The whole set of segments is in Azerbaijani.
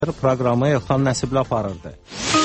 Proqramı Elxan Nəsibli aparırdı.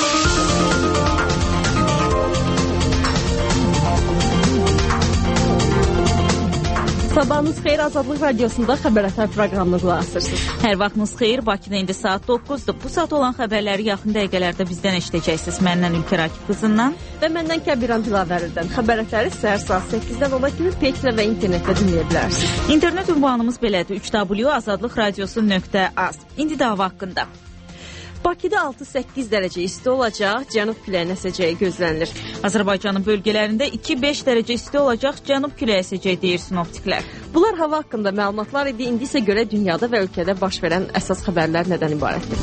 Sabahınız xeyir, Azadlıq Radiosunda Xəbər Ətər proqramını qulaq asırsınız. Hər vaxtınız xeyir, Bakıda indi saat 9-dur. Bu saat olan xəbərləri yaxın dəqiqələrdə bizdən eşidəcəksiniz. Məndən Ülkər Akif qızından və məndən Kəbiran Dilavərirdən. Xəbər Ətəri səhər saat 8-dən ola kimi Peklə və internetdə dinləyə bilərsiniz. İnternet ünvanımız belədir: www.azadlıqradiosu.az. İndi də hava haqqında. Bakıda 6-8 dərəcə isti olacaq, cənub küləyi əsəcəyi gözlənilir. Azərbaycanın bölgələrində 2-5 dərəcə isti olacaq, cənub küləyi əsəcəyi deyir sinoptiklər. Bunlar hava haqqında məlumatlar idi. İndi isə görə dünyada və ölkədə baş verən əsas xəbərlər nədən ibarətdir?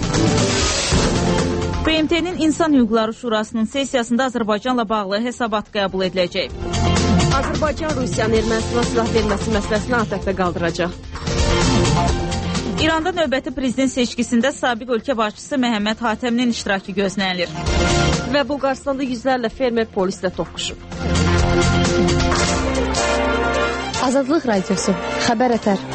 BMT-nin İnsan Hüquqları Şurasının sessiyasında Azərbaycanla bağlı hesabat qəbul ediləcək. Azərbaycan Rusiyanın Ermənistana silah verməsi məsələsini atəşdə qaldıracaq. İranda növbəti prezident seçkisində sabiq ölkə başçısı Məhəmməd Hatəminin iştirakı gözlənilir. Və Bulqaristanda yüzlərlə fermer polislə toqquşub. Azadlıq Radiosu, Xəbər Ətər.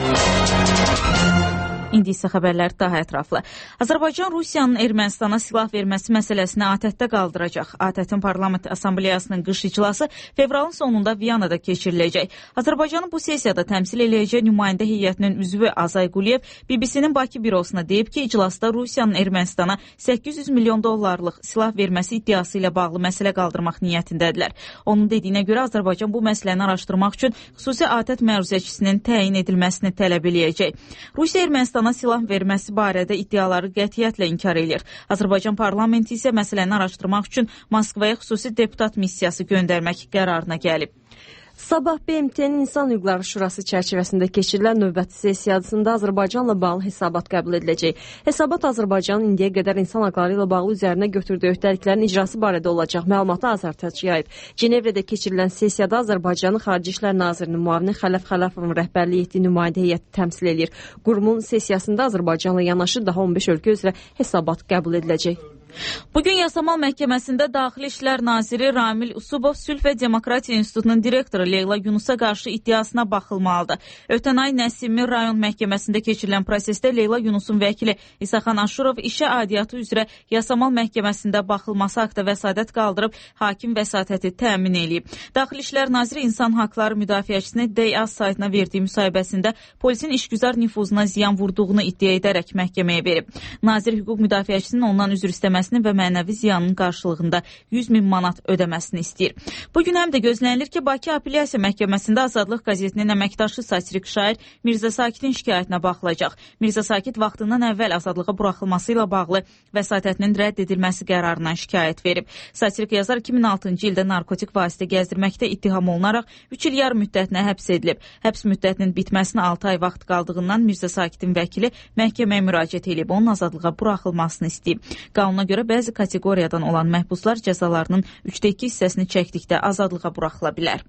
İndi isə xəbərlər daha ətraflı. Azərbaycan Rusiyanın Ermənistana silah verməsi məsələsini ATƏT-də qaldıracaq. ATƏT-in Parlament Assambleyasının qış iclası fevralın sonunda Viyanada keçiriləcək. Azərbaycanın bu sessiyada təmsil eləyəcək nümayəndə heyətinin üzvü Azay Quliyev BBC-nin Bakı bürosuna deyib ki, iclasda Rusiyanın Ermənistana 800 milyon dollarlıq silah verməsi iddiası ilə bağlı məsələ qaldırmaq niyyətindədirlər. Onun dediyinə görə Azərbaycan bu məsələni araşdırmaq üçün xüsusi ATƏT məruzəçisinin təyin edilməsini tələb eləyəcək. Rusiya Ermənistana silah verməsi barədə iddiaları qətiyyətlə inkar edir. Azərbaycan parlamenti isə məsələni araşdırmaq üçün Moskvaya xüsusi deputat missiyası göndərmək qərarına gəlib. Sabah BMT-nin İnsan Hüquqları Şurası çərçivəsində keçirilən növbəti sessiyasında Azərbaycanla bağlı hesabat qəbul ediləcək. Hesabat Azərbaycanın indiyə qədər insan hüquqları ilə bağlı üzərinə götürdüyü öhdəliklərin icrası barədə olacaq. Məlumatı Azərtac yayıb. Cenevrədə keçirilən sessiyada Azərbaycanın Xarici İşlər Nazirinin müavini Xələf Xələfovun rəhbərlik etdiyi nümayəndə heyəti təmsil edir. Qurumun sessiyasında Azərbaycanla yanaşı daha 15 ölkə üzrə hesabat qəbul ediləcək. Bugün Yasamal Məhkəməsində Daxili İşlər Naziri Ramil Usubov Sülh və Demokratiya İnstitutunun direktoru Leyla Yunusa qarşı iddiasına baxılmalıdır. Ötən ay Nəsimi rayon məhkəməsində keçirilən prosesdə Leyla Yunusun vəkili İsaxan Aşurov işə aidiyyatı üzrə Yasamal Məhkəməsində baxılması haqda vəsatət qaldırıb, hakim vəsatəti təmin eləyib. Daxili İşlər Naziri İnsan Haqları Müdafiəçisinin DEAS saytına verdiyi müsahibəsində polisin işgüzar nüfuzuna ziyan vurduğunu iddia edərək məhkəməyə verib. Nazir hüquq müdafiəçisinin ondan üzr istəməsini və mənəvi ziyanın qarşılığında 100 min manat ödəməsini istəyir. Bugün həm də gözlənilir ki, Bakı Apellyasiya Məhkəməsində Azadlıq qəzetinin əməkdaşı satirik şair Mirzə Sakitin şikayətinə baxılacaq. Mirzə Sakit vaxtından əvvəl azadlığa buraxılması ilə bağlı vəsatətinin rədd edilməsi qərarından şikayət verib. Satirik yazar 2006-cı ildə narkotik vasitə gəzdirməkdə ittiham olunaraq 3 il yarım müddətinə həbs edilib. Həbs müddətinin bitməsinə 6 ay vaxt qaldığından Mirzə Sakitin vəkili məhkəməyə müraciət edib, onun azadlığa buraxılmasını istəyib. Qanuna görə bəzi kateqoriyadan olan məhbuslar cəzalarının 3/2 hissəsini çəkdikdə azadlığa buraxıla bilər.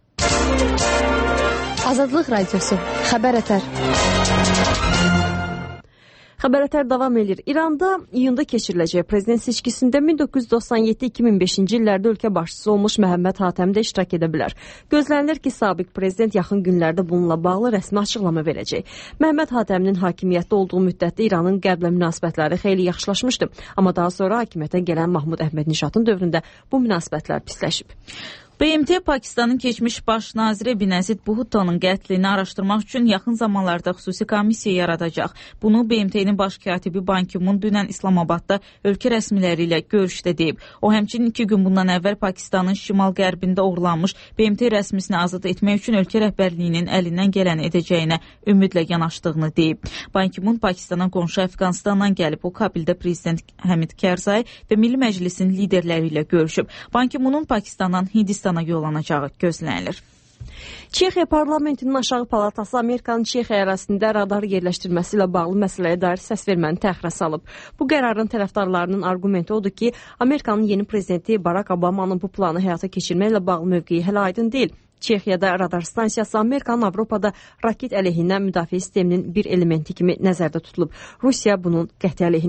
Azadlıq Radiosu, Xəbər Ətər. Xəbər Ətər davam edir. İranda iyunda keçiriləcək prezident seçkisində 1997-2005-ci illərdə ölkə başçısı olmuş Məhəmməd Hatəmi də iştirak edə bilər. Gözlənilir ki, sabiq prezident yaxın günlərdə bununla bağlı rəsmi açıqlama verəcək. Məhəmməd Hatəminin hakimiyyətdə olduğu müddətdə İranın qərblə münasibətləri xeyli yaxşılaşmışdı. Amma daha sonra hakimiyyətə gələn Mahmud Əhmədinişadın dövründə bu münasibətlər pisləşib. BMT Pakistanın keçmiş baş naziri Benazir Bhutto'nun qətlini araşdırmaq üçün yaxın zamanlarda xüsusi komissiya yaradacaq. Bunu BMT-nin baş katibi Ban Ki-moon dünən İslamabadda ölkə rəsmiləri ilə görüşdə deyib. O həmçinin 2 gün bundan əvvəl Pakistanın şimal-qərbində uğurlanmış BMT rəsmisini azad etmək üçün ölkə rəhbərliyinin əlindən gələni edəcəyinə ümidlə yanaşdığını deyib. Ban Ki-moon Pakistanın qonşu Əfqanistandan gəlib. O Kabildə prezident Həmid Kərzai və Milli Məclisin liderləri ilə görüşüb. Ban Ki-moonun Pakistandan Hindistana yollanacağı gözlənilir. Çexiya parlamentinin aşağı palatası Amerikanın Çexiya ərazisində radar yerləşdirməsi ilə bağlı məsələyə dair səs verməni təxirə salıb. Bu qərarın tərəfdarlarının arqumenti odur ki, Amerikanın yeni prezidenti Barack Obamanın bu planı həyata keçirməklə bağlı mövqeyi hələ aydın deyil. Çexiyada radar stansiyası Amerikanın Avropada raket əleyhinə müdafiə sisteminin bir elementi kimi nəzərdə tutulub. Rusiya bunun qəti əleyhinədir.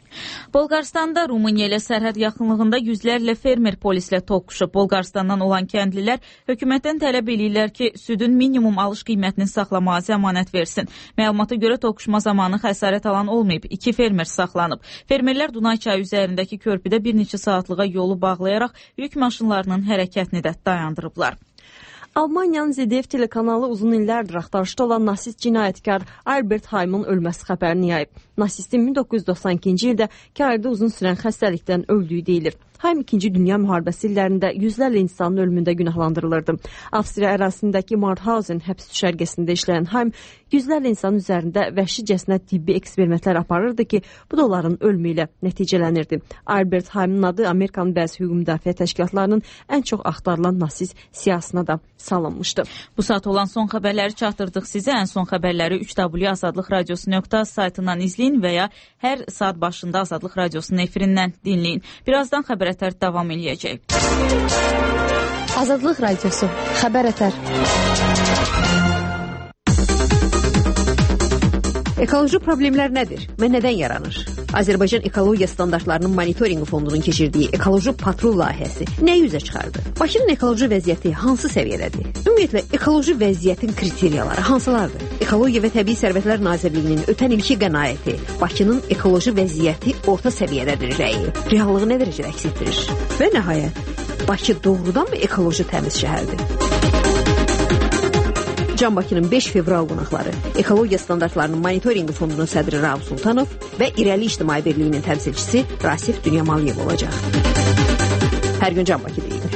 Bolqarıstanda Rumıniya ilə sərhəd yaxınlığında yüzlərlə fermer polislə toqquşub. Bolqarıstandan olan kəndlilər hökumətdən tələb edirlər ki, südün minimum alış qiymətini saxlamağa zəmanət versin. Məlumata görə toqquşma zamanı xəsarət alan olmayıb, 2 fermer saxlanıb. Fermerlər Dunay çayı üzərindəki körpüdə bir neçə saatlığa yolu bağlayaraq yük maşınlarının hərəkətini də dayandırıblar. Almaniyanın ZDF telekanalı uzun illərdir axtarışda olan nasist cinayətkar Albert Heim'in ölməsi xəbərini yayıb. Nasistin 1992-ci ildə Kayırda uzun sürən xəstəlikdən öldüyü deyilir. Heim 2-ci Dünya müharibəsi illərində yüzlərlə insanın ölümündə günahlandırılırdı. Avstriya ərazisindəki Mauthausen həbs düşərgəsində işləyən Heim yüzlərlə insan üzərində vəhşicəsinə tibbi eksperimentlər aparırdı ki, bu da onların ölümü ilə nəticələnirdi. Albert Heim'in adı Amerikanın bəzi hüquq müdafiə təşkilatlarının ən çox axtarılan nasist siyasına da salınmışdı. Bu saat olan son xəbərləri çatdırdıq sizə. Ən son xəbərləri 3W Azadlıq Radiosu.az saytından izləyin və ya hər saat başında Azadlıq Radiosunun efirindən dinləyin. Birazdan xəbər ətər davam eləyəcək. Azadlıq Radiosu, xəbər ətər. Ekoloji problemlər nədir və nədən yaranır? Azərbaycan Ekologiya Standartlarının Monitorinqi Fondunun keçirdiyi ekoloji patrul layihəsi nə üzə çıxardı? Bakının ekoloji vəziyyəti hansı səviyyədədir? Ümumiyyətlə, ekoloji vəziyyətin kriteriyaları hansılardır? Ekologiya və Təbii Sərvətlər Nazirliyinin ötən ilki qənaəti Bakının ekoloji vəziyyəti orta səviyyədədir rəyi. Reallığı nə dərəcədə əks etdirir? Və nəhayət, Bakı doğrudanmı ekoloji təmiz şəhərdir? Can Bakının 5 fevral qonaqları Ekologiya Standartlarının Monitorinqi Fondunun sədri Rauf Sultanov və İrəli İctimai Birliyinin təmsilçisi Rasif Dünyamaliyev olacaq. Hər gün Can Bakı deyilir.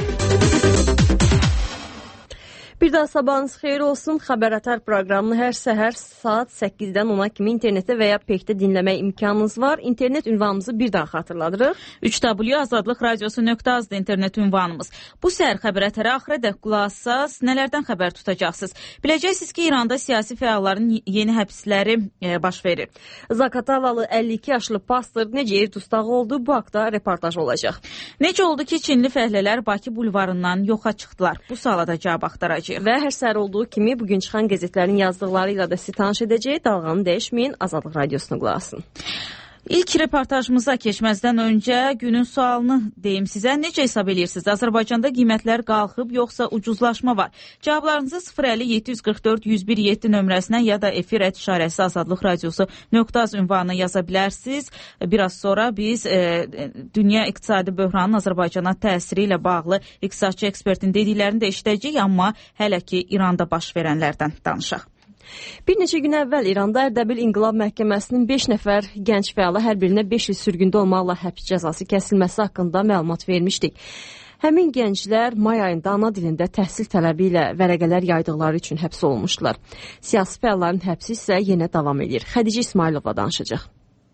Bir daha sabahınız xeyir olsun. Xəbər ətər proqramını hər səhər saat 8-dən 10-a kimi internetdə və ya peykdə dinləmək imkanınız var. İnternet ünvanımızı bir daha xatırladırıq. 3W Azadlıq Radiosu.azdır internet ünvanımız. Bu səhər xəbər ətərə axıradək qulaq assaz, nələrdən xəbər tutacaqsınız? Biləcəksiniz ki, İranda siyasi fəalların yeni həbsləri baş verir. Zakatalalı 52 yaşlı pastor necə yer dustağı oldu? Bu haqda reportaj olacaq. Necə oldu ki, Çinli fəhlələr Bakı bulvarından yoxa çıxdılar? Bu suala da cavab axtaracaq. Və hər səhər olduğu kimi bugün çıxan qəzetlərin yazdıqları ilə də sizi tanış edəcək. Dalğanı dəyişməyin, Azadlıq Radiosuna qulaq asın. İlk reportajımıza keçməzdən öncə günün sualını deyim sizə. Necə hesab edirsiniz? Azərbaycanda qiymətlər qalxıb, yoxsa ucuzlaşma var? Cavablarınızı 050-744-1017 nömrəsinə ya da efir @işarəsi Azadlıq Radiosu.az ünvanına yaza bilərsiniz. Biraz sonra biz dünya iqtisadi böhranının Azərbaycana təsiri ilə bağlı iqtisadçı ekspertin dediklərini də eşidəcəyik, amma hələ ki İranda baş verənlərdən danışaq. Bir neçə gün əvvəl İranda Ərdəbil İnqilab Məhkəməsinin 5 nəfər gənc fəala hər birinə 5 il sürgündə olmaqla həbs cəzası kəsilməsi haqqında məlumat vermişdik. Həmin gənclər may ayında ana dilində təhsil tələbi ilə vərəqələr yaydıqları üçün həbs olunmuşdular. Siyasi fəalların həbsi isə yenə davam edir. Xədicə İsmailova danışacaq.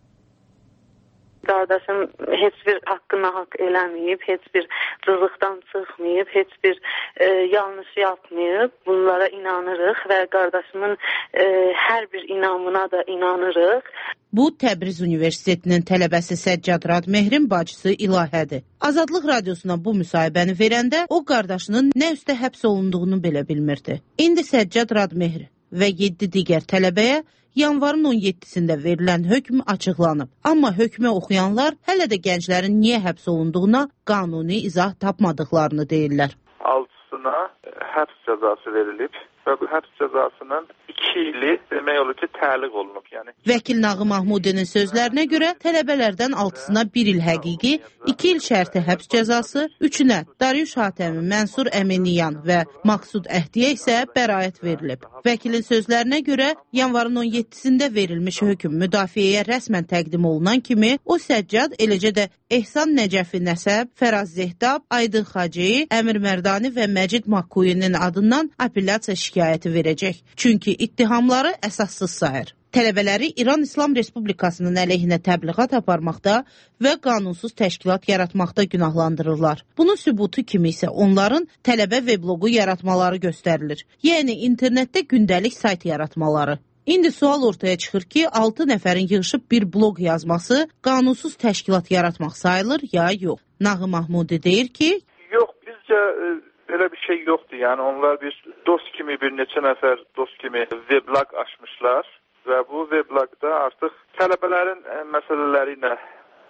Qardaşım heç bir haqqına haqq eləməyib, heç bir rızıqdan çıxmayıb, heç bir yanlış yapmayıb. Bunlara inanırıq və qardaşımın hər bir inamına da inanırıq. Bu Təbriz Universitetinin tələbəsi Səccad Radmehrin bacısı İlahədir. Azadlıq Radiosuna bu müsahibəni verəndə o qardaşının nə üstə həbs olunduğunu belə bilmirdi. İndi Səccad Radmehr və 7 digər tələbəyə yanvarın 17-sində verilən hökm açıqlanıb. Amma hökmü oxuyanlar hələ də gənclərin niyə həbs olunduğuna qanuni izah tapmadıqlarını deyirlər. Altısına həbs cəzası verilib və bu həbs cəzasının 2 ili demək olur ki, təliq olunub. Vəkil Nağı Mahmudinin sözlərinə görə tələbələrdən 6-sına 1 il həqiqi, 2 il şərti həbs cəzası, 3-ünə Dariuş Hatəmi, Mənsur Əminiyan və Maqsud Əhdiyə isə bəraət verilib. Vəkilin sözlərinə görə yanvarın 17-sində verilmiş hökm müdafiəyə rəsmən təqdim olunan kimi o Səccad, eləcə də Ehsan Nəcəfi Nəsəb, Fəraz Zehdab, Aydın Xacəyi, Əmir Mərdani və Məcid Makkuyinin adından apellyasiya şikayəti verəcək. Çünki ittihamları əsassız sayır. Tələbələri İran İslam Respublikasının əleyhinə təbliğat aparmaqda və qanunsuz təşkilat yaratmaqda günahlandırırlar. Bunun sübutu kimi isə onların tələbə vebloqu yaratmaları göstərilir. Yəni internetdə gündəlik sayt yaratmaları. İndi sual ortaya çıxır ki, 6 nəfərin yığışıb bir bloq yazması qanunsuz təşkilat yaratmaq sayılır ya yox. Nağı Mahmudi deyir ki, yox, bizcə elə bir şey yoxdur. Yəni onlar bir dost kimi, bir neçə nəfər dost kimi weblog açmışlar və bu weblogda artıq tələbələrin məsələləri ilə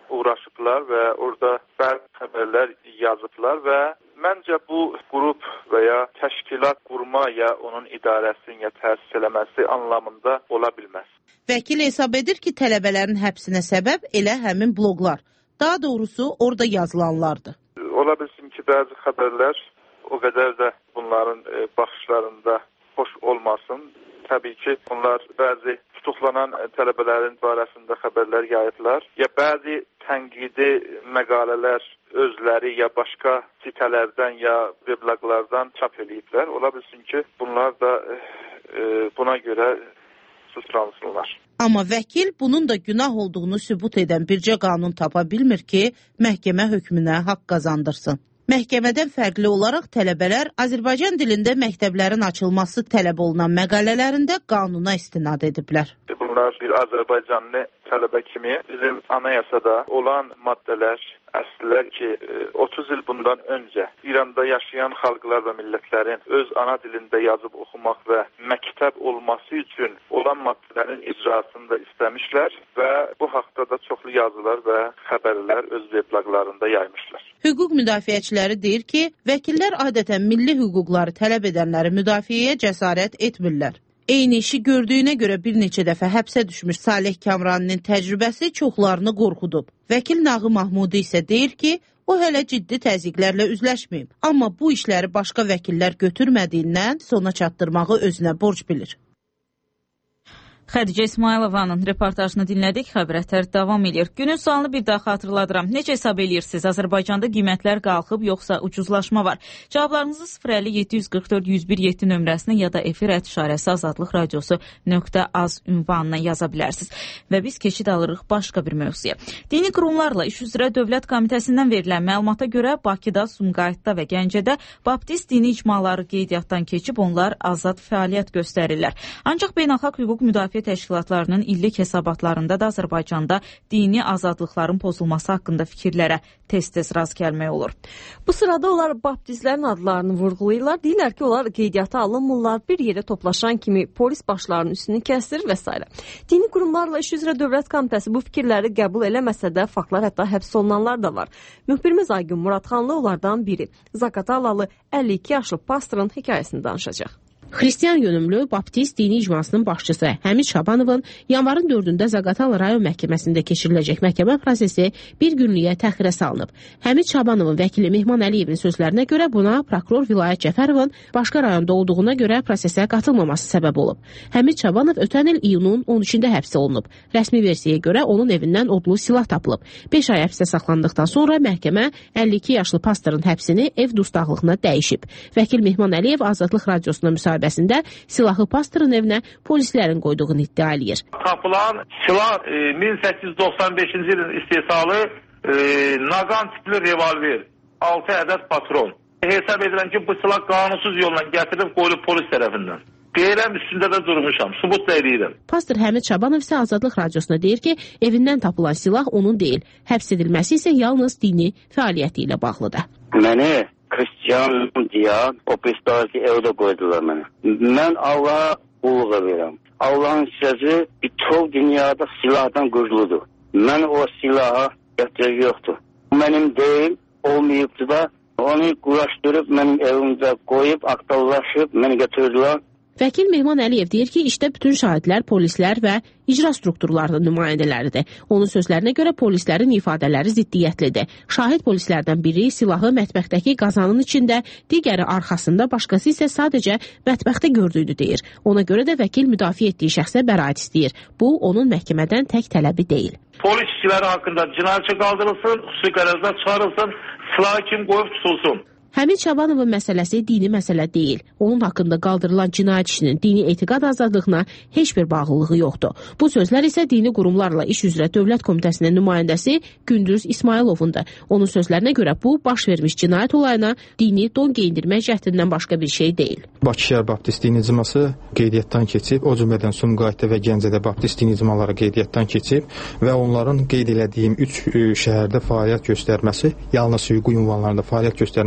uğraşıblar və orada bəzi xəbərlər yazıblar və məncə bu qrup və ya təşkilat qurma ya onun idarəsinin ya təsis eləməsi anlamında ola bilməz. Vəkil hesab edir ki, tələbələrin həbsinə səbəb elə həmin bloqlar. Daha doğrusu orada yazılanlardır. Ola bilsin ki, bəzi xəbərlər o qədər də bunların baxışlarında xoş olmasın. Təbii ki, onlar bəzi tutuklanan tələbələrin barəsində xəbərlər yayıblar. Ya bəzi tənqidi məqalələr özləri ya başqa sitələrdən ya webloglardan çap eləyiblər. Ola bilsin ki, bunlar da buna görə suçlansınlar. Amma vəkil bunun da günah olduğunu sübut edən bircə qanun tapa bilmir ki, məhkəmə hökmünə haqq qazandırsın. Məhkəmədən fərqli olaraq tələbələr Azərbaycan dilində məktəblərin açılması tələb olunan məqalələrində qanuna istinad ediblər. Bunlar bir Azərbaycanlı tələbə kimi bizim anayasada olan maddələr, əslilər ki, 30 il bundan öncə İranda yaşayan xalqlar və millətlərin öz ana dilində yazıb oxumaq və məktəb olması üçün olan maddələrin icrasını da istəmişlər və bu haqda da çoxlu yazılar və xəbərlər öz webloglarında yaymışlar. Hüquq müdafiəçiləri deyir ki, vəkillər adətən milli hüquqları tələb edənləri müdafiəyə cəsarət etmirlər. Eyni işi gördüyünə görə bir neçə dəfə həbsə düşmüş Salih Kamraninin təcrübəsi çoxlarını qorxudub. Vəkil Nağı Mahmudi isə deyir ki, o hələ ciddi təzyiqlərlə üzləşməyib. Amma bu işləri başqa vəkillər götürmədiyindən sona çatdırmağı özünə borc bilir. Xədicə İsmailovanın reportajını dinlədik, xəbərətlər davam edir. Günün sualını bir daha xatırladıram. Necə hesab edirsiniz? Azərbaycanda qiymətlər qalxıb, yoxsa ucuzlaşma var? Cavablarınızı 050-744-101-7 nömrəsinə ya da efir@azadlıqradiosu.az ünvanına yaza bilərsiniz. Və biz keçid alırıq başqa bir mövzuya. Dini qurumlarla iş üzrə Dövlət Komitəsindən verilən məlumata görə Bakıda, Sumqayıtda və Gəncədə baptist dini icmaları qeydiyyatdan keçib, onlar azad fəaliyyət göstərirlər. Ancaq beynəlxalq hüquq müdafiə təşkilatlarının illik hesabatlarında da Azərbaycanda dini azadlıqların pozulması haqqında fikirlərə tez-tez rast gəlmək olur. Bu sırada onlar baptistlərin adlarını vurğulayırlar. Deyirlər ki, onlar qeydiyyata alınmırlar, bir yerə toplaşan kimi polis başlarının üstünü kəsir və s. Dini qurumlarla iş üzrə Dövlət Komitəsi bu fikirləri qəbul eləməsə də faktlar hətta həbs olunanlar da var. Müxbirimiz Aygün Muradxanlı onlardan biri. Zakatalalı 52 yaşlı pastorun hekayəsini danışacaq. Xristian yönümlü baptist dini icmasının başçısı Həmid Şabanovun yanvarın 4-də Zaqatala rayon məhkəməsində keçiriləcək məhkəmə prosesi bir günlüyə təxirə salınıb. Həmid Şabanovun vəkili Mehman Əliyevin sözlərinə görə buna prokuror Vilayət Cəfərovun başqa rayonda olduğuna görə prosesə qatılmaması səbəb olub. Həmid Şabanov ötən il iyunun 13-də həbs olunub. Rəsmi versiyaya görə onun evindən odlu silah tapılıb. 5 ay həbsdə saxlandıqdan sonra məhkəmə 52 yaşlı pastorun həbsini ev dustaqlığına dəyişib. Vəkil Mehman Əliyev Azadlıq Radiosuna müsahibəsində silahlı pastorun evinə polislərin qoyduğunu iddia edir. Tapılan silah 1895-ci ilin istehsalı Naqan tipli revolver, 6 ədəd patron. Hesab edilən ki, bu silah qanunsuz yolla gətirilib qoyulub polis tərəfindən. Deyirəm, üstündə də durmuşam, subut da edirəm. Pastor Həmid Şabanov isə Azadlıq Radiosuna deyir ki, evindən tapılan silah onun deyil, həbs edilməsi isə yalnız dini fəaliyyəti ilə bağlıdır. Məni Xristiyan deyə o pistoleti evdə qoydular mənə. Mən Allaha qulluq edirəm. Allahın sözü bütün dünyada silahdan güclüdür. Mən o silaha ehtiyac yoxdur. Mənim deyil, olmayıbdı da onu quraşdırıb mənim evimdə qoyub, aktallaşıb, məni götürdülər. Vəkil Mehman Əliyev deyir ki, işdə bütün şahidlər, polislər və icra strukturlarının nümayəndələridir. Onun sözlərinə görə polislərin ifadələri ziddiyyətlidir. Şahid polislərdən biri silahı mətbəxdəki qazanın içində, digəri arxasında, başqası isə sadəcə mətbəxdə gördüyünü deyir. Ona görə də vəkil müdafiə etdiyi şəxsə bəraət istəyir. Bu, onun məhkəmədən tək tələbi deyil. Polis işçiləri haqqında cinayətçi qaldırılsın, xüsusi qərarlar çıxarılsın, silahı kim qoyub tutulsun. Həmid Şabanovun məsələsi dini məsələ deyil. Onun haqqında qaldırılan cinayət işinin dini etiqad azadlığına heç bir bağlılığı yoxdur. Bu sözlər isə dini qurumlarla iş üzrə Dövlət Komitəsinin nümayəndəsi Gündüz İsmailovundur. Onun sözlərinə görə bu, baş vermiş cinayət olayına dini don geyindirmək cəhdindən başqa bir şey deyil. Bakı şəhər baptist dini icması qeydiyyatdan keçib, o cümlədən Sumqayıtda və Gəncədə baptist dini icmaları qeydiyyatdan keçib və onların qeyd elədiyim 3 şəhərdə fəaliyyət göstərməsi, yalnız hüquqi ünvanlarında fəaliyyət göstərməsi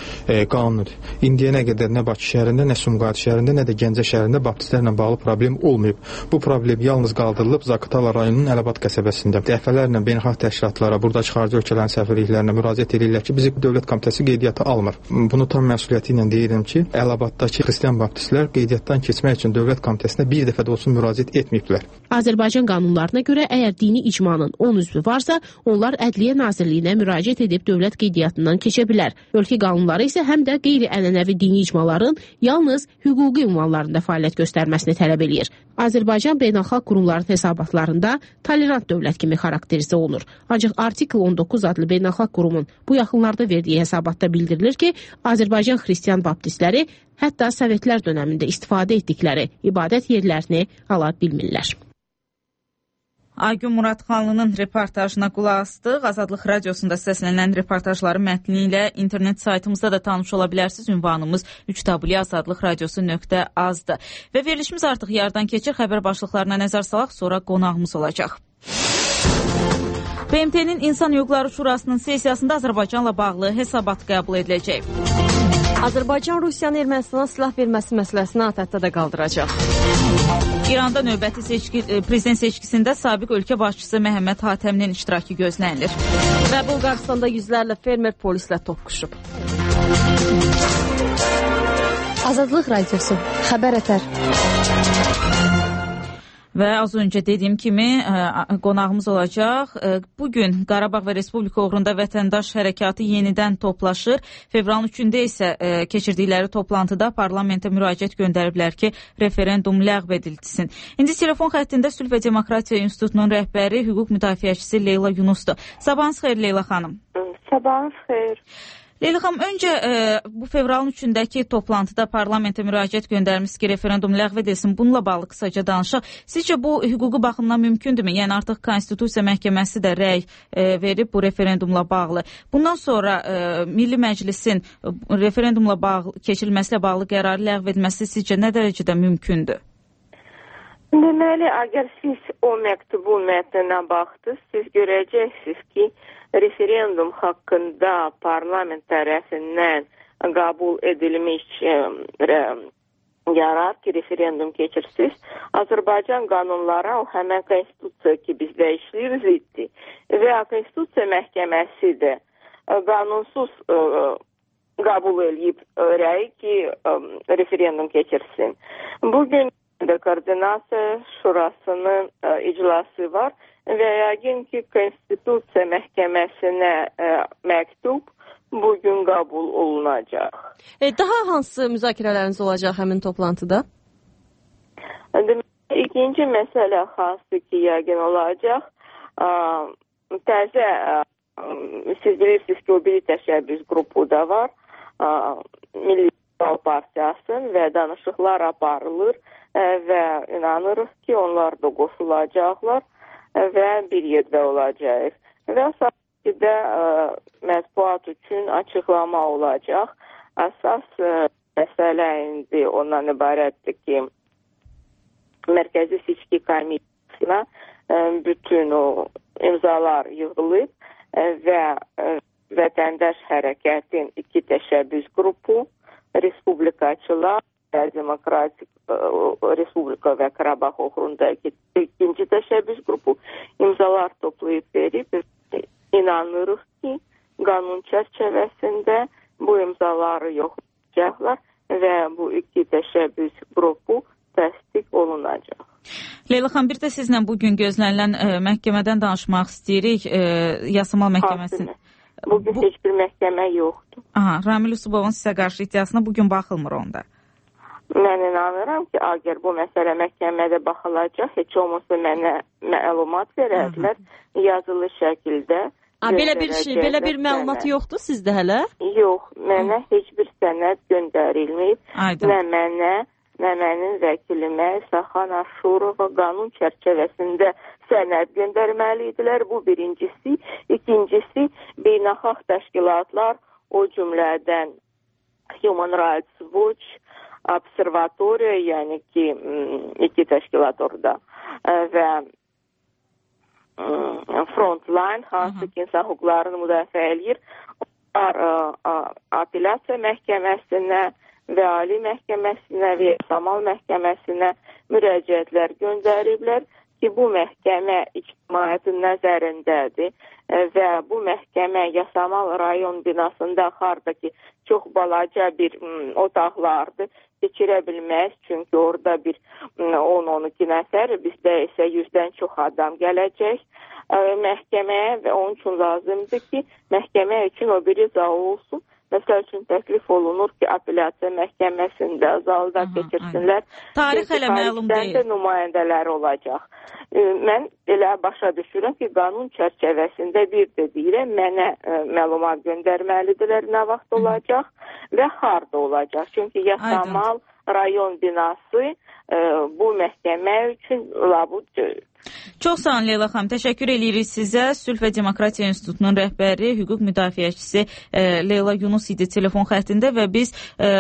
qanunudur. İndiyənə qədər nə Bakı şəhərində, nə Sumqayıt şəhərində, nə də Gəncə şəhərində baptistlərlə bağlı problem olmayıb. Bu problem yalnız qaldırılıb Zaqatala rayonunun Ələbad qəsəbəsində. Dəfələrlə beynəlxalq təşkilatlara, buradakı xarici ölkələrin səfirliklərinə müraciət edirlər ki, bizi dövlət komitəsi qeydiyyata almır. Bunu tam məsuliyyəti ilə deyirəm ki, Əlabaddakı xristian baptistlər qeydiyyatdan keçmək üçün dövlət komitəsinə bir dəfə də olsun müraciət etməyiblər. Azərbaycan qanunlarına görə əgər dini icmanın 10 üzvü varsa, onlar Ədliyyə Nazirliyinə müraciət edib dövlət qeydiyyatından keçə bilər. Ölkə qanunları isə həm də qeyri-ənənəvi dini icmaların yalnız hüquqi ünvanlarında fəaliyyət göstərməsini tələb eləyir. Azərbaycan beynəlxalq qurumların hesabatlarında tolerant dövlət kimi xarakterizə olunur. Ancaq artikl 19 adlı beynəlxalq qurumun bu yaxınlarda verdiyi hesabatda bildirilir ki, Azərbaycan xristian baptistləri hətta Sovetlər dönəmində istifadə etdikləri ibadət yerlərini ala bilmirlər. Aygün Muradxanlının reportajına qulaq asdıq. Azadlıq Radiosunda səslənən reportajların mətni ilə internet saytımızda da tanış ola bilərsiniz. Ünvanımız 3w.azadlıqradiosu.az-dır. Və verilişimiz artıq yardan keçir. Xəbər başlıqlarına nəzər salaq, sonra qonağımız olacaq. BMT-nin İnsan Hüquqları Şurasının sessiyasında Azərbaycanla bağlı hesabat qəbul ediləcək. Azərbaycan Rusiyanın Ermənistana silah verməsi məsələsini ATƏT-də qaldıracaq. İranda növbəti prezident seçkisində sabiq ölkə başçısı Məhəmməd Hatəminin iştirakı gözlənilir. Və Bulqaristanda yüzlərlə fermer polislə toqquşub. Azadlıq Radiosu, xəbər ətər. Və az öncə dediyim kimi qonağımız olacaq. Bugün Qarabağ və Respublika uğrunda vətəndaş hərəkatı yenidən toplaşır. Fevralın 3-də isə keçirdikləri toplantıda parlamentə müraciət göndəriblər ki, referendum ləğv edilsin. İndi telefon xəttində Sülh və Demokratiya İnstitutunun rəhbəri, hüquq müdafiəçisi Leyla Yunusdur. Sabahınız xeyir Leyla xanım. Sabahınız xeyir. Leyla xanım, öncə bu fevralın 3-dəki toplantıda parlamentə müraciət göndərmişsiniz ki, referendum ləğv edilsin. Bununla bağlı qısaca danışaq. Sizcə bu hüquqi baxımdan mümkündürmü? Yəni artıq Konstitusiya Məhkəməsi də rəy verib bu referendumla bağlı. Bundan sonra Milli Məclisin referendumla bağlı, keçirilməsilə bağlı qərarı ləğv edilməsi sizcə nə dərəcədə mümkündür? Deməli, əgər siz o məktubun mətninə baxdınız, siz görəcəksiniz ki, referendum haqqında parlament tərəfindən qəbul edilmiş qərar ki, referendum keçirsiz, Azərbaycan qanunlara o həmən konstitusiya ki, bizdə işləyir ziddi və Konstitusiya Məhkəməsi də qanunsuz qəbul edib rəy ki, referendum keçirsin. Bugün də Koordinasiya Şurasının iclası var və yəqin ki, Konstitusiya Məhkəməsinə məktub bugün qəbul olunacaq. Daha hansı müzakirələriniz olacaq həmin toplantıda? İkinci məsələ hansı ki, yəqin olacaq. Təzə, siz bilirsiniz ki, o bir təşəbbüs qrupu da var. Milli Partiyasının və danışıqlar aparılır və inanırıq ki, onlar da qoşulacaqlar və bir yerdə olacaq. Və sakidə mətbuat üçün açıqlama olacaq. Əsas məsələ indi ondan ibarətdir ki, Mərkəzi Seçki Komissiyasına bütün o imzalar yığılıb və vətəndaş hərəkətin iki təşəbbüs qrupu, Respublikaçılar və Demokratik Respublika və Qarabağ uğrunda ikinci təşəbbüs qrupu imzalar toplayıb verib. İnanırıq ki, qanun çərçivəsində bu imzaları yoxlayacaqlar və bu iki təşəbbüs qrupu təsdiq olunacaq. Leyla xanım, bir də sizlə bugün gözlənilən məhkəmədən danışmaq istəyirik. Yasamal məhkəməsinin. Bugün heç bir məhkəmə yoxdur. Aha, Ramil Usubovun sizə qarşı iddiasına bugün baxılmır onda. Mən inanıram ki, əgər bu məsələ məhkəmədə baxılacaq, heç olmasa mənə məlumat verədilər yazılı şəkildə. Belə bir məlumat yoxdur sizdə hələ? Yox, mənə heç bir sənəd göndərilməyib. Nə mənə, nə mənim vəkilimə, Saxan Aşurova qanun çərçivəsində sənəd göndərməliydilər. Bu birincisi. İkincisi, beynəlxalq təşkilatlar, o cümlədən Human Rights Watch, Observatoriya, yəni ki, iki təşkilat orada və Frontline, hansı ki, insan hüquqlarını müdafiə edir, apellyasiya məhkəməsinə və Ali məhkəməsinə və Yasamal məhkəməsinə müraciətlər göndəriblər ki, bu məhkəmə ictimaiyyətin nəzərindədir və bu məhkəmə Yasamal rayon binasında harda ki, çox balaca bir otaqlardır, keçirə bilməz, çünki orada bir 10-12 nəfər, bizdə isə 100-dən çox adam gələcək məhkəməyə və onun üçün lazımdır ki, məhkəmə üçün o biri zal olsun. Məsəl üçün təklif olunur ki, apellyasiya məhkəməsində zalda keçirsinlər. Tarix hələ məlum deyil. Nümayəndələr olacaq. Mən elə başa düşürəm ki, qanun çərçivəsində bir də deyirəm, mənə məlumat göndərməlidirlər, nə vaxt olacaq və harda olacaq. Çünki Yasamal rayon binası bu məhkəmə üçün labud deyil. Çox sağ olun Leyla xanım, təşəkkür edirik sizə. Sülh və Demokratiya İnstitutunun rəhbəri, hüquq müdafiəçisi Leyla Yunus idi telefon xəttində və biz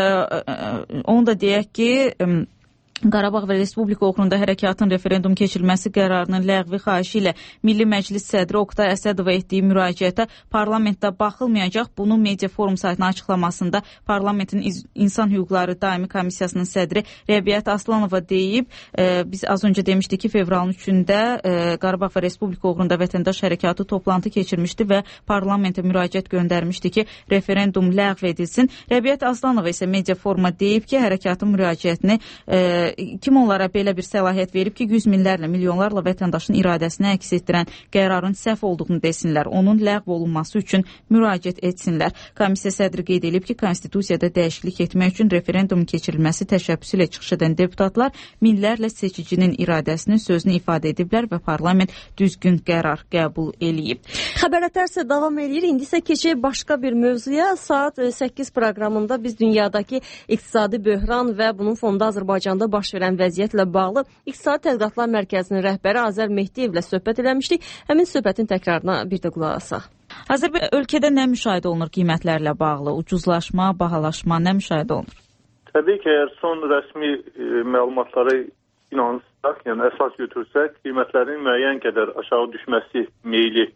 onu da deyək ki, Qarabağ və Respublika uğrunda hərəkatın referendum keçirilməsi qərarının ləğvi xahişi ilə Milli Məclis sədri Oqtay Əsədova etdiyi müraciətə parlamentdə baxılmayacaq. Bunu Media Forum saytına açıqlamasında Parlamentin İnsan Hüquqları Daimi Komissiyasının sədri Rəbiət Aslanova deyib. Biz az öncə demişdik ki, fevralın 3-də Qarabağ və Respublika uğrunda vətəndaş hərəkatı toplantı keçirmişdi və parlamentə müraciət göndərmişdi ki, referendum ləğv edilsin. Rəbiət Aslanova isə Media Foruma deyib ki, hərəkatın müraciətini kim onlara belə bir səlahiyyət verib ki, yüz minlərlə, milyonlarla vətəndaşın iradəsini əks etdirən qərarın səhv olduğunu desinlər, onun ləğv olunması üçün müraciət etsinlər. Komissiya sədri qeyd edib ki, konstitusiyada dəyişiklik etmək üçün referendumun keçirilməsi təşəbbüsü ilə çıxış edən deputatlar minlərlə seçicinin iradəsinin sözünü ifadə ediblər və parlament düzgün qərar qəbul eləyib. Xəbərlər isə davam edir. İndi isə keçək başqa bir mövzuya. Saat 8 proqramında biz dünyadakı iqtisadi böhran və bunun fonunda Azərbaycanda baş verən vəziyyətlə bağlı İqtisadi Tədqiqatlar Mərkəzinin rəhbəri Azər Mehdiyevlə söhbət eləmişdik. Həmin söhbətin təkrarına bir də qulaq asaq. Azərbaycan ölkədə nə müşahidə olunur qiymətlərlə bağlı? Ucuzlaşma, bahalaşma nə müşahidə olunur? Təbii ki, əgər son rəsmi məlumatlara inansaq, yəni əsas götürsək, qiymətlərin müəyyən qədər aşağı düşməsi meyli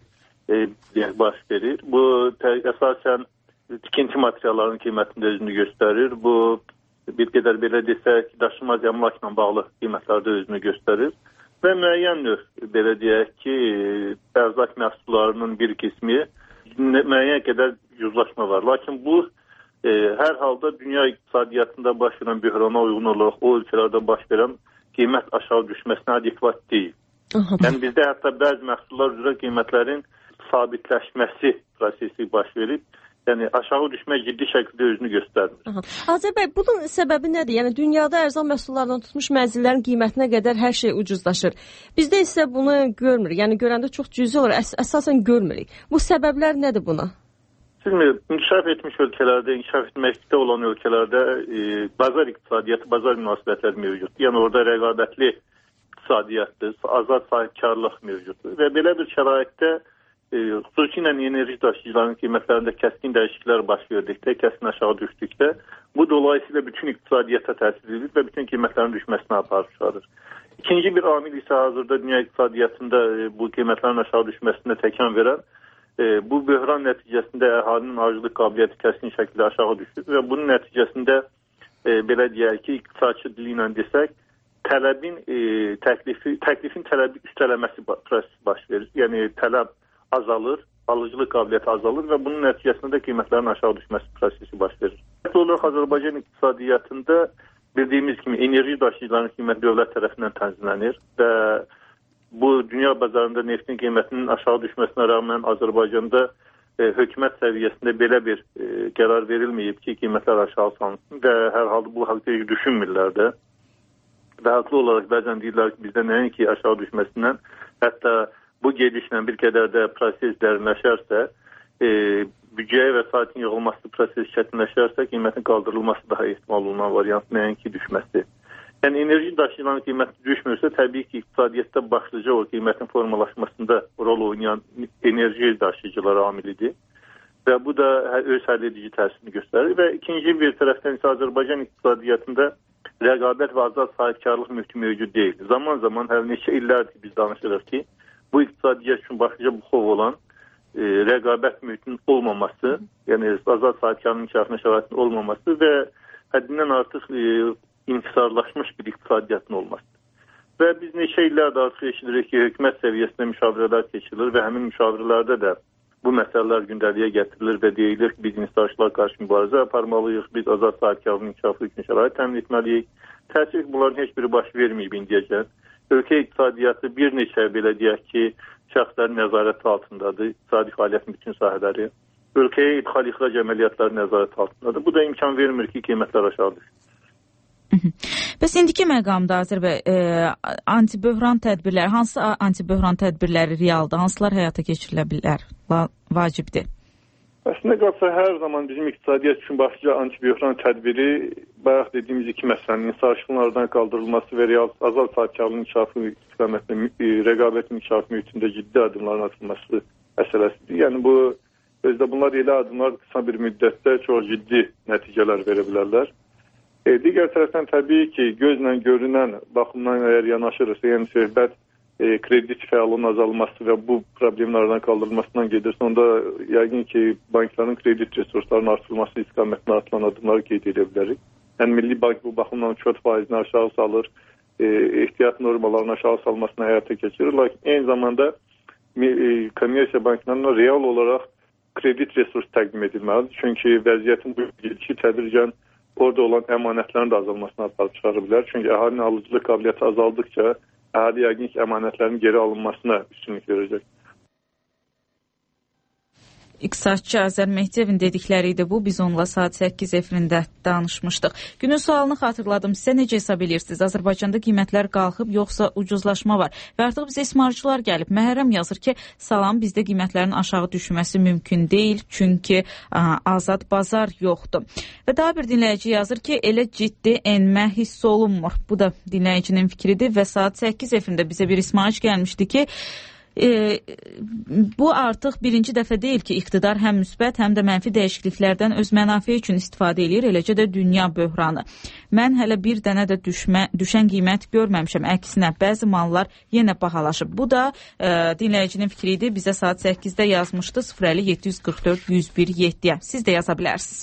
baş verir. Bu əsasən tikinti materiallarının qiymətində özünü göstərir. Bu bir qədər belə desək, daşınmaz əmlakla bağlı qiymətlərdə özünü göstərir və müəyyən növ, belə deyək ki, ərzaq məhsullarının bir qismi müəyyən qədər ucuzlaşma var. Lakin bu, hər halda dünya iqtisadiyyatında baş verən böhrana uyğun olaraq o ölkələrdə baş verən qiymət aşağı düşməsinə adekvat deyil. Yəni bizdə hətta bəzi məhsullar üzrə qiymətlərin sabitləşməsi prosesi baş verib. Yəni aşağı düşmək ciddi şəkildə özünü göstərmir. Azər bəy, bunun səbəbi nədir? Yəni dünyada ərzaq məhsullarından tutmuş mənzillərin qiymətinə qədər hər şey ucuzlaşır. Bizdə isə bunu görmürük. Yəni görəndə çox cüzi olur, əsasən görmürük. Bu səbəblər nədir buna? İnkişaf etmiş ölkələrdə, inkişaf etməkdə olan ölkələrdə bazar iqtisadiyyatı, bazar münasibətləri mövcuddur. Yəni orada rəqabətli iqtisadiyyatdır, azad sahibkarlıq mövcuddur və belə bir şəraitdə xüsusilə enerji daşıyıcıların qiymətlərində kəskin dəyişikliklər baş verdikdə, kəskin aşağı düşdükdə, bu dolayısıyla bütün iqtisadiyyata təsir edir və bütün qiymətlərin düşməsinə aparıb çıxarır. İkinci bir amil isə hazırda dünya iqtisadiyyatında bu qiymətlərin aşağı düşməsinə təkan verən, bu böhran nəticəsində əhalinin arzuqlıq qabiliyyəti kəskin şəkildə aşağı düşür və bunun nəticəsində belə deyək ki, iqtisadçı dili ilə desək, təklifin tələbi üstələməsi prosesi baş verir. Yəni tələb azalır, alıcılıq qabiliyyəti azalır və bunun nəticəsində də qiymətlərin aşağı düşməsi prosesi baş verir. Olaraq Azərbaycan iqtisadiyyatında bildiyimiz kimi enerji daşıyıcıların qiyməti dövlət tərəfindən tənzimlənir və bu dünya bazarında neftin qiymətinin aşağı düşməsinə rəğmən Azərbaycanda hökumət səviyyəsində belə bir qərar verilməyib ki, qiymətlər aşağı salınsın və hər halda bu haqda heç düşünmürlər də. Və haqlı olaraq bəzən deyirlər ki, bizdə nəinki aşağı düşməsindən, hətta bu gedişlə bir qədər də proses dərinləşərsə, büdcəyə və saatin yığılması prosesi çətinləşərsə, qiymətin qaldırılması daha ehtimal olunan variant nəinki düşməsi. Yəni enerji daşıyıcıların qiyməti düşmürsə, təbii ki, iqtisadiyyatda başlıca o qiymətin formalaşmasında rol oynayan enerji daşıyıcıları amilidir və bu da öz həll edici təsirini göstərir və ikinci bir tərəfdən isə Azərbaycan iqtisadiyyatında rəqabət və azad sahibkarlıq mühiti mövcud deyil. Zaman zaman hər neçə illərdir biz danışırıq ki, bu iqtisadiyyat üçün başlıca buxov olan rəqabət mühitinin olmaması, yəni azad sahibkarlığın inkişafına şəraitin olmaması və həddindən artıq inhisarlaşmış bir iqtisadiyyatın olması. Və biz neçə illərdə artıq eşidirik ki, hökumət səviyyəsində müşavirələr keçilir və həmin müşavirələrdə də bu məsələlər gündəliyə gətirilir və deyilir ki, biz inhisarçılar qarşı mübarizə aparmalıyıq, biz azad sahibkarlığın inkişafı üçün şərait təmin etməliyik. Təəssüf ki, bunların heç biri baş verməyib indiyəcən. Ölkə iqtisadiyyatı bir neçə, belə deyək ki, şəxslərin nəzarəti altındadır, iqtisadi fəaliyyətin bütün sahələri. Ölkəyə idxal ixrac əməliyyatları nəzarət altındadır. Bu da imkan vermir ki, qiymətlər aşağı düşür. Bəs indiki məqamda antiböhran tədbirləri, hansı antiböhran tədbirləri realdır, hansılar həyata keçirilə bilər, vacibdir? Əslində qalsa hər zaman bizim iqtisadiyyat üçün başlıca antiböhran tədbiri bayaq dediyimiz iki məsələnin inhisarçılığın aradan qaldırılması və azad sahibkarlığın inkişafı istiqamətində rəqabətin inkişafı mühitində ciddi addımların atılması məsələsidir. Yəni bu özdə bunlar elə addımlar qısa bir müddətdə çox ciddi nəticələr verə bilərlər. Digər tərəfdən təbii ki, gözlə görünən baxımdan əgər yanaşırsa, yəni söhbət kredit fəallığının azalması və bu problemin aradan qaldırılmasından gedirsə, onda yəqin ki, bankların kredit resurslarının artırılması istiqamətində atılan addımları qeyd edə bilərik. Yəni Milli Bank bu baxımdan kod faizini aşağı salır, ehtiyat normalarının aşağı salmasına həyata keçirir. Lakin eyni zamanda kommersiya banklarına real olaraq kredit resurs təqdim edilməlidir. Çünki vəziyyətin bu gedişi tədricən orada olan əmanətlərin də azalmasına aparıb çıxarı bilər. Çünki əhalinin alıcılıq qabiliyyəti azaldıkca əhali yəqin ki, əmanətlərin geri alınmasına üstünlük verəcək. İqtisadçı Azər Mehdiyevin dedikləri idi bu. Biz onunla saat 8 efirində danışmışdıq. Günün sualını xatırladım. Sizə necə hesab edirsiniz? Azərbaycanda qiymətlər qalxıb, yoxsa ucuzlaşma var? Və artıq bizə ismarıcılar gəlib. Məhərrəm yazır ki, salam, bizdə qiymətlərin aşağı düşməsi mümkün deyil, çünki azad bazar yoxdur. Və daha bir dinləyici yazır ki, elə ciddi enmə hiss olunmur. Bu da dinləyicinin fikridir və saat 8 efirində bizə bir ismarıcı gəlmişdi ki, bu artıq birinci dəfə deyil ki, iqtidar həm müsbət, həm də mənfi dəyişikliklərdən öz mənafi üçün istifadə edir, eləcə də dünya böhranı. Mən hələ bir dənə də düşən qiymət görməmişəm. Əksinə, bəzi mallar yenə bahalaşıb. Bu da dinləyicinin fikri idi. Bizə saat 8-də yazmışdı 050-744-101-7-yə. Siz də yaza bilərsiniz.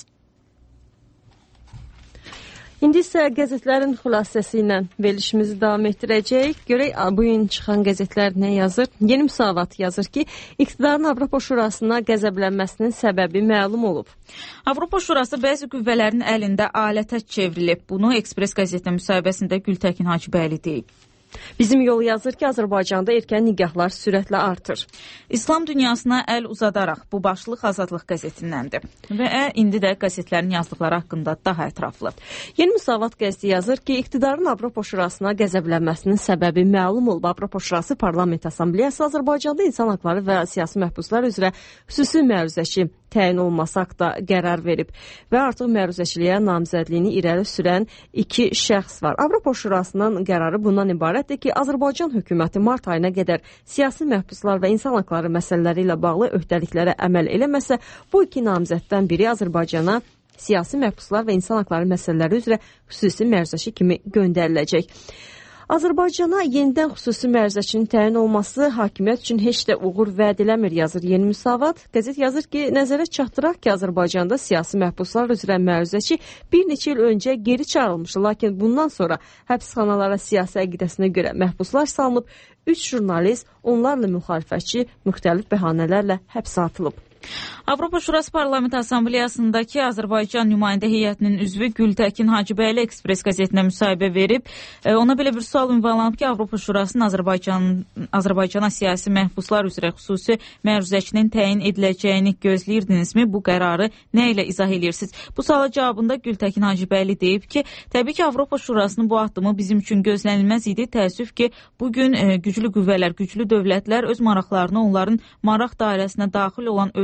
İndi isə qəzetlərin xülasəsi ilə verilişimizi davam etdirəcəyik. Görək, bu gün çıxan qəzetlər nə yazır? Yeni Müsavat yazır ki, iqtidarın Avropa Şurasına qəzəblənməsinin səbəbi məlum olub. Avropa Şurası bəzi qüvvələrin əlində alətə çevrilib. Bunu Ekspres qəzetinin müsahibəsində Gültəkin Hacıbəyli deyib. Bizim yol yazır ki, Azərbaycanda erkən nikahlar sürətlə artır. İslam dünyasına əl uzadaraq, bu başlıq Azadlıq qəzetindəndir. Və indi də qəzetlərin yazdıqları haqqında daha ətraflı. Yeni Müsavat qəzeti yazır ki, iqtidarın Avropa Şurasına qəzəblənməsinin səbəbi məlum olub. Avropa Şurası Parlament Assambleyası Azərbaycanda insan haqları və siyasi məhbuslar üzrə xüsusi məruzəçi təyin olması haqda qərar verib və artıq məruzəçiliyə namizədliyini irəli sürən 2 şəxs var. Avropa Şurasının qərarı bundan ibarətdir ki, Azərbaycan hökuməti mart ayına qədər siyasi məhbuslar və insan haqları məsələləri ilə bağlı öhdəliklərə əməl eləməsə, bu 2 namizəddən biri Azərbaycana siyasi məhbuslar və insan haqları məsələləri üzrə xüsusi məruzəçi kimi göndəriləcək. Azərbaycana yenidən xüsusi məruzəçinin təyin olması hakimiyyət üçün heç də uğur vəd eləmir, yazır Yeni Müsavat. Qəzet yazır ki, nəzərə çatdıraq ki, Azərbaycanda siyasi məhbuslar üzrə məruzəçi bir neçə il öncə geri çağırılmışdı, lakin bundan sonra həbsxanalara siyasi əqidəsinə görə məhbuslar salınıb, 3 jurnalist, onlarla müxalifətçi müxtəlif bəhanələrlə həbsə atılıb. Avropa Şurası Parlament Assambleyasındakı Azərbaycan nümayəndə heyətinin üzvü Gültəkin Hacıbəyli Ekspres qəzetinə müsahibə verib. Ona belə bir sual ünvanlanıb ki, Avropa Şurasının Azərbaycana siyasi məhbuslar üzrə xüsusi məruzəçinin təyin ediləcəyini gözləyirdinizmi? Bu qərarı nə ilə izah edirsiniz? Bu suala cavabında Gültəkin Hacıbəyli deyib ki, təbii ki, Avropa Şurasının bu addımı bizim üçün gözlənilməz idi. Təəssüf ki, bugün güclü qüvvələr, güclü dövlətlər öz maraqlarını onların maraq dairəsinə daxil olan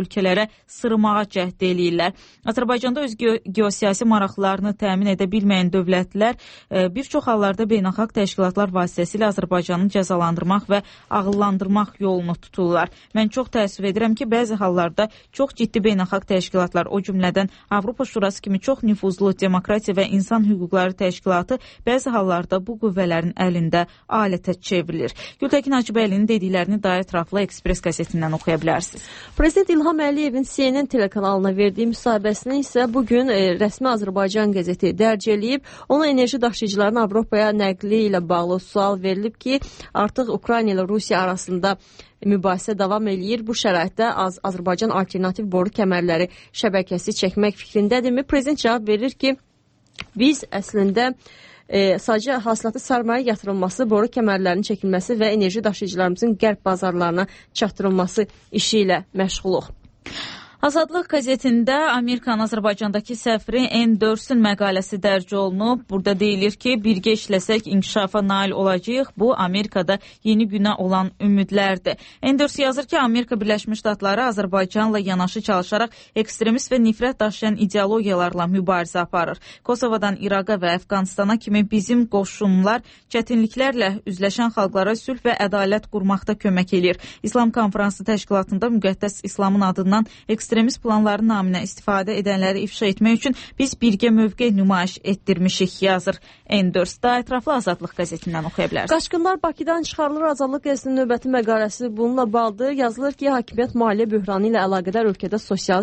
ölkələrə sırmağa cəhd eləyirlər. Azərbaycanda öz geosiyasi maraqlarını təmin edə bilməyən dövlətlər bir çox hallarda beynəlxalq təşkilatlar vasitəsilə Azərbaycanı cəzalandırmaq və ağıllandırmaq yolunu tuturlar. Mən çox təəssüf edirəm ki, bəzi hallarda çox ciddi beynəlxalq təşkilatlar, o cümlədən Avropa Şurası kimi çox nüfuzlu demokratiya və insan hüquqları təşkilatı bəzi hallarda bu qüvvələrin əlində alətə çevrilir. Gültəkin Hacıbəylinin dediklərini daha ətraflı Ekspres qəzetindən oxuya bilərsiniz. Prezident İlham Əliyevin CNN telekanalına verdiyi müsahibəsini isə bugün rəsmi Azərbaycan qəzeti dərc eləyib. Ona enerji daşıyıcıların Avropaya nəqli ilə bağlı sual verilib ki, artıq Ukrayna ilə Rusiya arasında mübahisə davam eləyir. Bu şəraitdə Azərbaycan alternativ boru kəmərləri şəbəkəsi çəkmək fikrindədirmi? Prezident cavab verir ki, biz əslində sadəcə hasilatı sərmayə yatırılması, boru kəmərlərinin çəkilməsi və enerji daşıyıcılarımızın qərb bazarlarına çatdırılması işi ilə məşğuluq. Azadlıq qəzetində Amerikanın Azərbaycandakı səfiri Endersin məqaləsi dərc olunub. Burada deyilir ki, birgə işləsək inkişafa nail olacağıq. Bu, Amerikada yeni günə olan ümidlərdir. Enders yazır ki, Amerika Birləşmiş Ştatları Azərbaycanla yanaşı çalışaraq ekstremist və nifrət daşıyan ideologiyalarla mübarizə aparır. Kosovadan İraqa və Əfqanistana kimi bizim qoşunlar çətinliklərlə üzləşən xalqlara sülh və ədalət qurmaqda kömək edir. İslam Konfransı təşkilatında müqəddəs İslamın adından ekstremist planların naminə istifadə edənləri ifşa etmək üçün biz birgə mövqe nümayiş etdirmişik, yazır Enders. Daha ətraflı Azadlıq qəzetindən oxuya bilərsiniz. Qaçqınlar Bakıdan çıxarılır. Azadlıq qəzetinin növbəti məqaləsi bununla bağlıdır. Yazılır ki, hakimiyyət maliyyə böhranı ilə əlaqədar ölkədə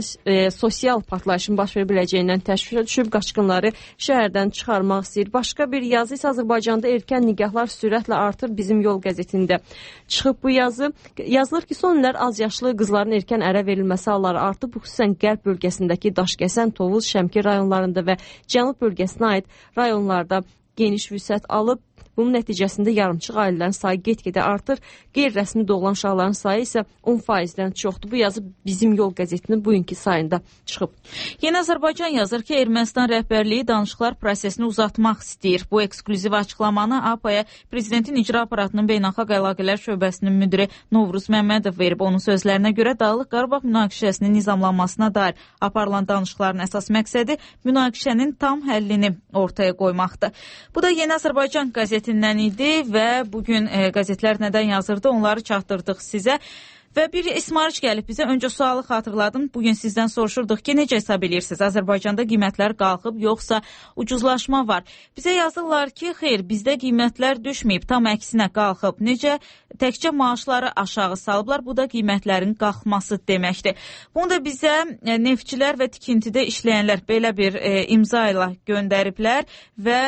sosial partlayışın baş verə biləcəyindən təşvişə düşüb qaçqınları şəhərdən çıxarmaq istəyir. Başqa bir yazı isə Azərbaycanda erkən nikahlar sürətlə artır. Bizim Yol qəzetində çıxıb bu yazı. Yazılır ki, son illər az yaşlı qızların erkən ərə verilməsi halları artır. Bu xüsusən qərb bölgəsindəki Daşkəsən, Tovuz, Şəmkir rayonlarında və cənub bölgəsinə aid rayonlarda geniş vüsət alıb. Bunun nəticəsində yarımçıq ailələrin sayı get-gedə artır. Qeyri-rəsmi doğulan uşaqların sayı isə 10%-dən çoxdur. Bu yazı Bizim Yol qəzetinin bugünkü sayında çıxıb. Yeni Azərbaycan yazır ki, Ermənistan rəhbərliyi danışıqlar prosesini uzatmaq istəyir. Bu eksklüziv açıqlamanı APA-ya Prezidentin İcra Aparatının Beynəlxalq Əlaqələr Şöbəsinin müdiri Novruz Məmmədov verib. Onun sözlərinə görə Dağlıq Qarabağ münaqişəsinin nizamlanmasına dair aparılan danışıqların əsas məqsədi münaqişənin tam həllini ortaya qoymaqdır. Bu da Yeni Azərbaycan qəzetindən idi və bugün qəzetlər nədən yazırdı, onları çatdırdıq sizə. Və bir ismarış gəlib bizə. Öncə sualı xatırladım. Bugün sizdən soruşurduq ki, necə hesab edirsiniz? Azərbaycanda qiymətlər qalxıb, yoxsa ucuzlaşma var? Bizə yazırlar ki, xeyr, bizdə qiymətlər düşməyib, tam əksinə qalxıb. Necə? Təkcə maaşları aşağı salıblar, bu da qiymətlərin qalxması deməkdir. Bunu da bizə neftçilər və tikintidə işləyənlər belə bir imza ilə göndəriblər və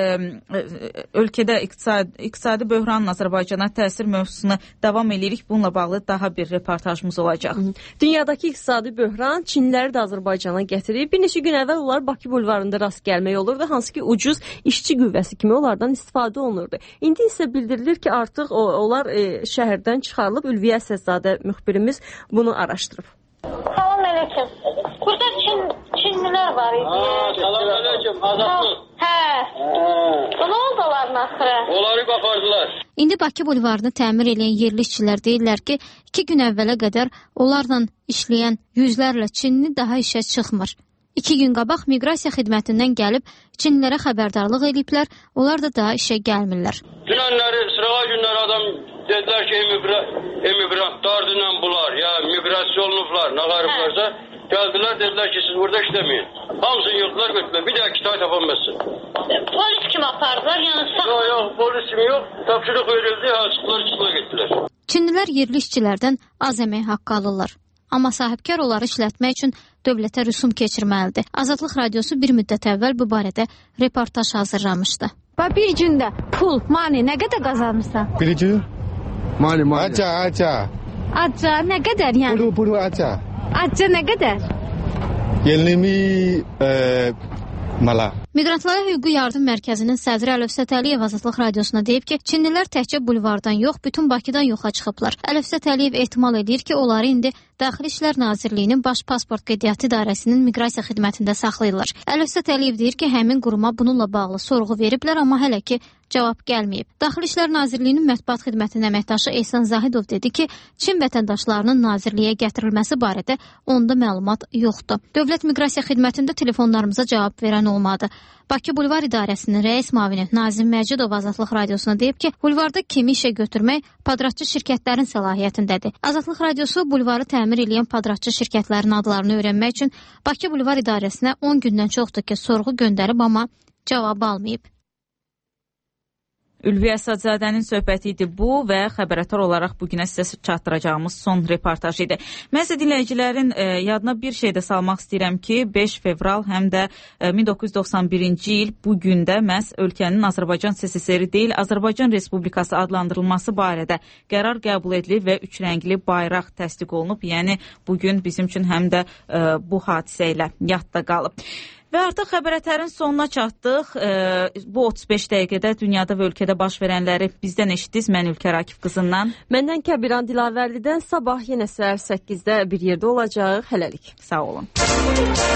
ölkədə iqtisadi böhranın Azərbaycana təsir mövzusunu davam edirik. Bununla bağlı daha bir reportajımız olacaq. Dünyadakı iqtisadi böhran Çinliləri də Azərbaycana gətirib. Bir neçə gün əvvəl onlar Bakı bulvarında rast gəlmək olurdu, hansı ki ucuz işçi qüvvəsi kimi onlardan istifadə olunurdu. İndi isə bildirilir ki, artıq onlar şəhərdən çıxarılıb. Ülviyə Əsədzadə müxbirimiz bunu araşdırıb. Salam aleyküm. Burada Çinlilər var idi. Salam aleyküm. Azadlıq. Nə oldular axırı? Onları qapardılar. İndi Bakı bulvarını təmir edən yerli işçilər deyirlər ki, 2 gün əvvələ qədər onlarla işləyən yüzlərlə Çinli daha işə çıxmır. 2 gün qabaq miqrasiya xidmətindən gəlib Çinlilərə xəbərdarlıq ediblər, onlar da daha işə gəlmirlər. Dünənləri, sırağa günləri adam dedilər ki, emigrantlardır bunlar, ya miqrasiya olunublar, nə qariblərsə, gəldilər, dedilər ki, siz burada işləməyin. Hamısını yurtlar götürlər, bir də kitay tapanməsin. Polis kimi apardılar, yəni sağ... Yox, polis kimi yox, tapşırıq verildi, çıxdılar getdilər. Çinlilər yerli işçilərdən az əmək haqqı alırlar. Amma sahibkar onları işlətmək üçün dövlətə rüsum keçirməlidir. Azadlıq radiosu bir müddət əvvəl bu barədə reportaj hazırlamışdı. Bir gündə pul, mani nə qədər qazanırsan? Bir gün? Mani. Aca. Aca nə qədər yəni? Pulu aca. Aca nə qədər? 20 mala. Miqrantlara Hüquqi Yardım Mərkəzinin sədri Əlövsət Əliyev Azadlıq radiosuna deyib ki, Çinlilər təkcə bulvardan yox, bütün Bakıdan yoxa çıxıblar. Əlövsət Əliyev ehtimal edir ki, onları indi Daxili İşlər Nazirliyinin Baş Pasport Qeydiyyatı İdarəsinin miqrasiya xidmətində saxlayırlar. Əlövsət Əliyev deyir ki, həmin quruma bununla bağlı sorğu veriblər, amma hələ ki cavab gəlməyib. Daxili İşlər Nazirliyinin mətbuat xidmətinin əməkdaşı Ehsan Zahidov dedi ki, Çin vətəndaşlarının nazirliyə gətirilməsi barədə onda məlumat yoxdur. Dövlət Miqrasiya Xidmətində telefonlarımıza cavab verən olmadı. Bakı Bulvar İdarəsinin rəis müavini Nazim Məcidov Azadlıq Radiosuna deyib ki, bulvarda kimi işə götürmək padratçı şirkətlərin səlahiyyətindədir. Azadlıq Radiosu bulvarı təmir edən padratçı şirkətlərin adlarını öyrənmək üçün Bakı Bulvar İdarəsinə 10 gündən çoxdur ki, sorğu göndərib, amma cavab almayıb. Ülvi Əsadzadənin söhbəti idi bu və xəbərətar olaraq bugünə sizə çatdıracağımız son reportaj idi. Mən isə dinləyicilərin yadına bir şey də salmaq istəyirəm ki, 5 fevral həm də 1991-ci il bu gündə məhz ölkənin Azərbaycan SSR deyil, Azərbaycan Respublikası adlandırılması barədə qərar qəbul edilib və 3 rəngli bayraq təsdiq olunub. Yəni, bugün bizim üçün həm də bu hadisə ilə yadda qalıb. Və artıq xəbərətərin sonuna çatdıq. Bu 35 dəqiqədə dünyada və ölkədə baş verənləri bizdən eşitdiniz. Mən Ülkər Akif qızından. Məndən Kəbiran Dilavərlidən. Sabah yenə səhər 8-də bir yerdə olacaq. Hələlik. Sağ olun.